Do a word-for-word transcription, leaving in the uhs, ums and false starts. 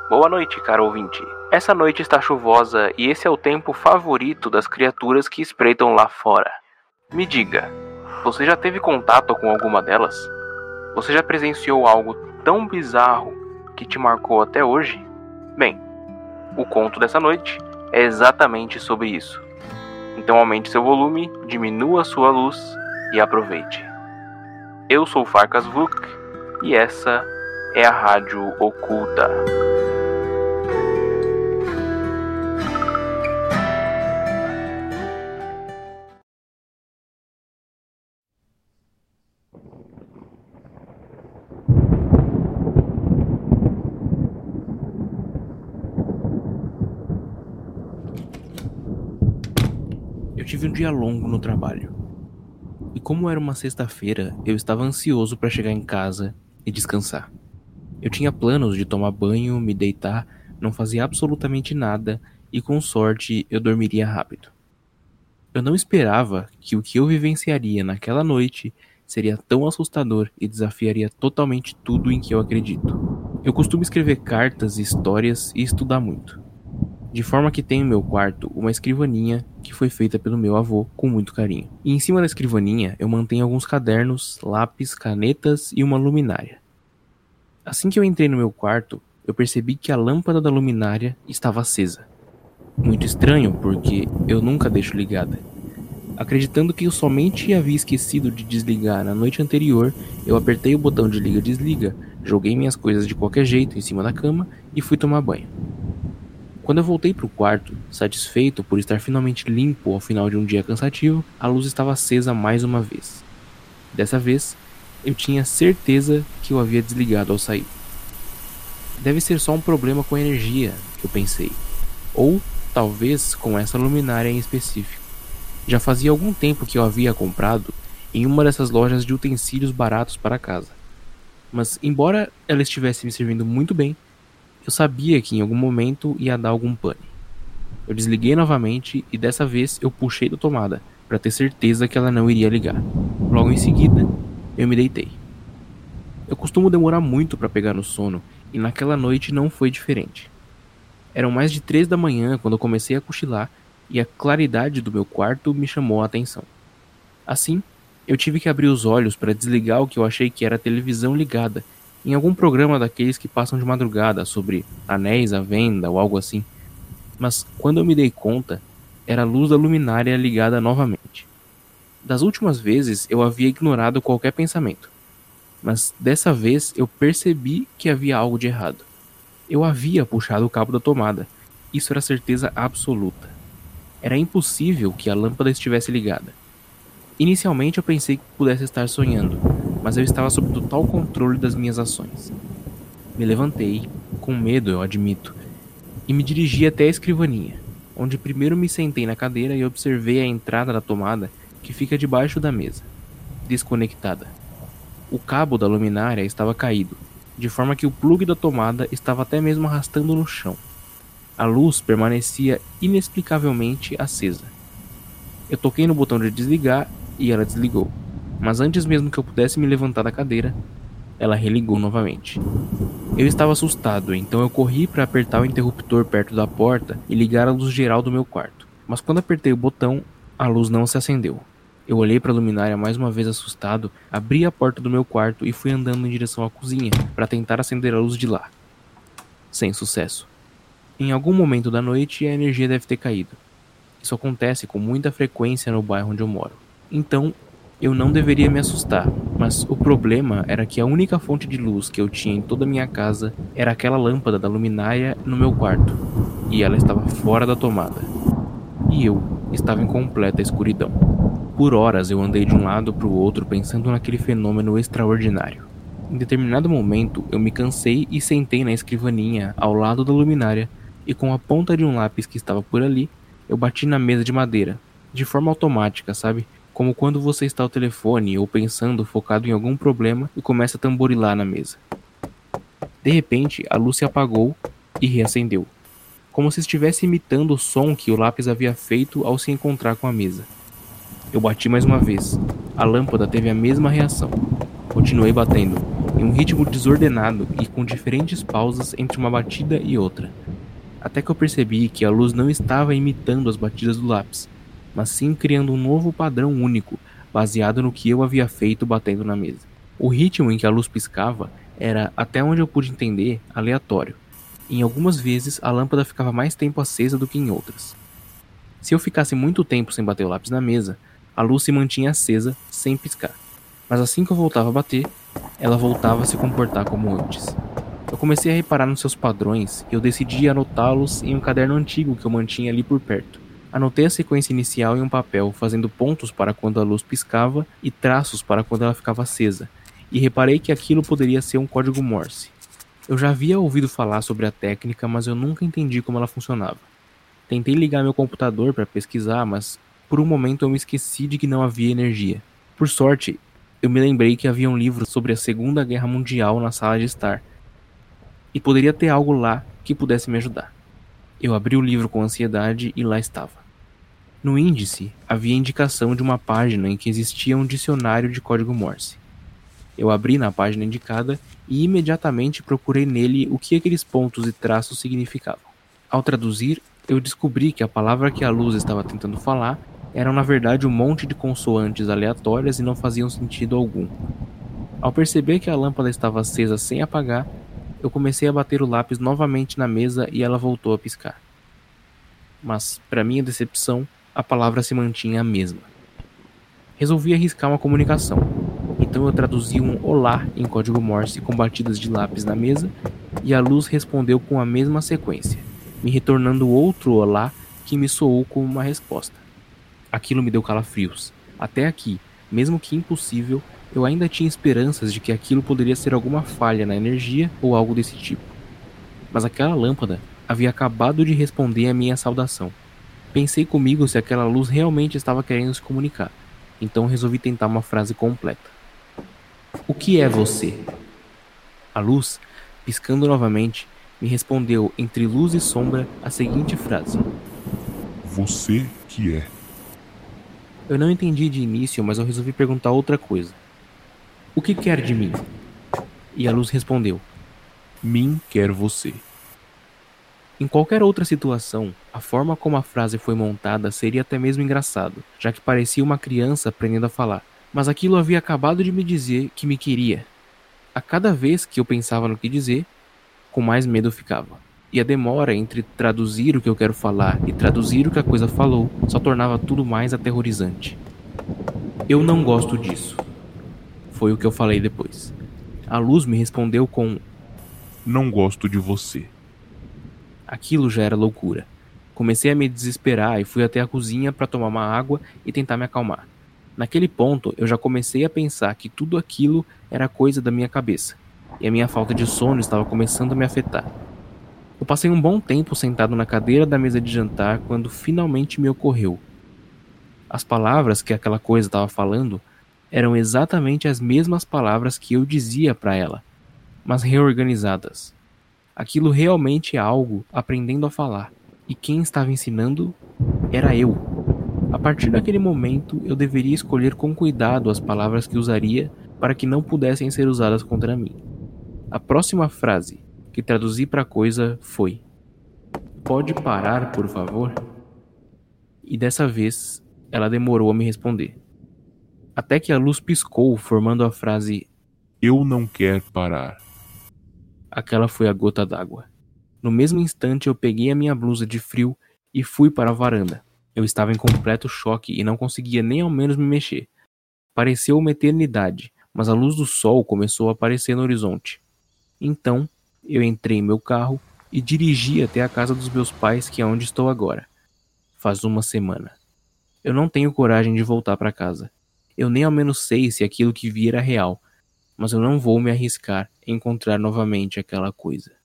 Boa noite, caro ouvinte. Essa noite está chuvosa e esse é o tempo favorito das criaturas que espreitam lá fora. Me diga, você já teve contato com alguma delas? Você já presenciou algo tão bizarro que te marcou até hoje? Bem, o conto dessa noite é exatamente sobre isso. Então aumente seu volume, diminua sua luz e aproveite. Eu sou Farkas Vuk e essa é a Rádio Oculta. Eu tive um dia longo no trabalho. E como era uma sexta-feira, eu estava ansioso para chegar em casa e descansar. Eu tinha planos de tomar banho, me deitar, não fazer absolutamente nada e com sorte eu dormiria rápido. Eu não esperava que o que eu vivenciaria naquela noite seria tão assustador e desafiaria totalmente tudo em que eu acredito. Eu costumo escrever cartas, histórias e estudar muito. De forma que tenho em meu quarto uma escrivaninha que foi feita pelo meu avô com muito carinho. E em cima da escrivaninha eu mantenho alguns cadernos, lápis, canetas e uma luminária. Assim que eu entrei no meu quarto, eu percebi que a lâmpada da luminária estava acesa. Muito estranho, porque eu nunca deixo ligada. Acreditando que eu somente havia esquecido de desligar na noite anterior, eu apertei o botão de liga-desliga, joguei minhas coisas de qualquer jeito em cima da cama e fui tomar banho. Quando eu voltei para o quarto, satisfeito por estar finalmente limpo ao final de um dia cansativo, a luz estava acesa mais uma vez. Dessa vez, eu tinha certeza que eu havia desligado ao sair. Deve ser só um problema com a energia, eu pensei. Ou, talvez, com essa luminária em específico. Já fazia algum tempo que eu havia comprado em uma dessas lojas de utensílios baratos para casa. Mas, embora ela estivesse me servindo muito bem, eu sabia que em algum momento ia dar algum pane. Eu desliguei novamente e dessa vez eu puxei da tomada para ter certeza que ela não iria ligar. Logo em seguida, eu me deitei. Eu costumo demorar muito para pegar no sono e naquela noite não foi diferente. Eram mais de três da manhã quando eu comecei a cochilar e a claridade do meu quarto me chamou a atenção. Assim, eu tive que abrir os olhos para desligar o que eu achei que era a televisão ligada em algum programa daqueles que passam de madrugada sobre anéis à venda ou algo assim. Mas quando eu me dei conta, era a luz da luminária ligada novamente. Das últimas vezes eu havia ignorado qualquer pensamento, mas dessa vez eu percebi que havia algo de errado. Eu havia puxado o cabo da tomada, isso era certeza absoluta. Era impossível que a lâmpada estivesse ligada. Inicialmente eu pensei que pudesse estar sonhando, mas eu estava sob total controle das minhas ações. Me levantei, com medo eu admito, e me dirigi até a escrivaninha, onde primeiro me sentei na cadeira e observei a entrada da tomada que fica debaixo da mesa, desconectada. O cabo da luminária estava caído, de forma que o plugue da tomada estava até mesmo arrastando no chão. A luz permanecia inexplicavelmente acesa. Eu toquei no botão de desligar e ela desligou. Mas antes mesmo que eu pudesse me levantar da cadeira, ela religou novamente. Eu estava assustado, então eu corri para apertar o interruptor perto da porta e ligar a luz geral do meu quarto. Mas quando apertei o botão, a luz não se acendeu. Eu olhei para a luminária mais uma vez assustado, abri a porta do meu quarto e fui andando em direção à cozinha para tentar acender a luz de lá. Sem sucesso. Em algum momento da noite, a energia deve ter caído. Isso acontece com muita frequência no bairro onde eu moro. Então, eu não deveria me assustar, mas o problema era que a única fonte de luz que eu tinha em toda a minha casa era aquela lâmpada da luminária no meu quarto, e ela estava fora da tomada. E eu estava em completa escuridão. Por horas eu andei de um lado para o outro pensando naquele fenômeno extraordinário. Em determinado momento, eu me cansei e sentei na escrivaninha ao lado da luminária, e com a ponta de um lápis que estava por ali, eu bati na mesa de madeira, de forma automática, sabe? Como quando você está ao telefone ou pensando focado em algum problema e começa a tamborilar na mesa. De repente, a luz se apagou e reacendeu, como se estivesse imitando o som que o lápis havia feito ao se encontrar com a mesa. Eu bati mais uma vez. A lâmpada teve a mesma reação. Continuei batendo, em um ritmo desordenado e com diferentes pausas entre uma batida e outra. Até que eu percebi que a luz não estava imitando as batidas do lápis, mas sim criando um novo padrão único, baseado no que eu havia feito batendo na mesa. O ritmo em que a luz piscava era, até onde eu pude entender, aleatório. Em algumas vezes, a lâmpada ficava mais tempo acesa do que em outras. Se eu ficasse muito tempo sem bater o lápis na mesa, a luz se mantinha acesa, sem piscar. Mas assim que eu voltava a bater, ela voltava a se comportar como antes. Eu comecei a reparar nos seus padrões e eu decidi anotá-los em um caderno antigo que eu mantinha ali por perto. Anotei a sequência inicial em um papel, fazendo pontos para quando a luz piscava e traços para quando ela ficava acesa, e reparei que aquilo poderia ser um código Morse. Eu já havia ouvido falar sobre a técnica, mas eu nunca entendi como ela funcionava. Tentei ligar meu computador para pesquisar, mas por um momento eu me esqueci de que não havia energia. Por sorte, eu me lembrei que havia um livro sobre a Segunda Guerra Mundial na sala de estar, e poderia ter algo lá que pudesse me ajudar. Eu abri o livro com ansiedade e lá estava. No índice, havia indicação de uma página em que existia um dicionário de código Morse. Eu abri na página indicada e imediatamente procurei nele o que aqueles pontos e traços significavam. Ao traduzir, eu descobri que a palavra que a luz estava tentando falar eram na verdade um monte de consoantes aleatórias e não faziam sentido algum. Ao perceber que a lâmpada estava acesa sem apagar, eu comecei a bater o lápis novamente na mesa e ela voltou a piscar. Mas, para minha decepção, a palavra se mantinha a mesma. Resolvi arriscar uma comunicação, então eu traduzi um olá em código Morse com batidas de lápis na mesa e a luz respondeu com a mesma sequência, me retornando outro olá que me soou como uma resposta. Aquilo me deu calafrios. Até aqui, mesmo que impossível, eu ainda tinha esperanças de que aquilo poderia ser alguma falha na energia ou algo desse tipo. Mas aquela lâmpada havia acabado de responder à minha saudação. Pensei comigo se aquela luz realmente estava querendo se comunicar, então resolvi tentar uma frase completa. O que é você? A luz, piscando novamente, me respondeu entre luz e sombra a seguinte frase. Você que é. Eu não entendi de início, mas eu resolvi perguntar outra coisa. O que quer de mim? E a luz respondeu. Mim quer você. Em qualquer outra situação, a forma como a frase foi montada seria até mesmo engraçado, já que parecia uma criança aprendendo a falar. Mas aquilo havia acabado de me dizer que me queria. A cada vez que eu pensava no que dizer, com mais medo eu ficava. E a demora entre traduzir o que eu quero falar e traduzir o que a coisa falou só tornava tudo mais aterrorizante. Eu não gosto disso. Foi o que eu falei depois. A luz me respondeu com... Não gosto de você. Aquilo já era loucura. Comecei a me desesperar e fui até a cozinha para tomar uma água e tentar me acalmar. Naquele ponto, eu já comecei a pensar que tudo aquilo era coisa da minha cabeça, e a minha falta de sono estava começando a me afetar. Eu passei um bom tempo sentado na cadeira da mesa de jantar quando finalmente me ocorreu. As palavras que aquela coisa estava falando eram exatamente as mesmas palavras que eu dizia para ela, mas reorganizadas. Aquilo realmente é algo aprendendo a falar, e quem estava ensinando era eu. A partir daquele momento, eu deveria escolher com cuidado as palavras que usaria para que não pudessem ser usadas contra mim. A próxima frase que traduzi para a coisa foi: Pode parar, por favor? E dessa vez, ela demorou a me responder. Até que a luz piscou, formando a frase: Eu não quero parar. Aquela foi a gota d'água. No mesmo instante, eu peguei a minha blusa de frio e fui para a varanda. Eu estava em completo choque e não conseguia nem ao menos me mexer. Pareceu uma eternidade, mas a luz do sol começou a aparecer no horizonte. Então, eu entrei em meu carro e dirigi até a casa dos meus pais, que é onde estou agora. Faz uma semana. Eu não tenho coragem de voltar para casa. Eu nem ao menos sei se aquilo que vi era real, mas eu não vou me arriscar em encontrar novamente aquela coisa.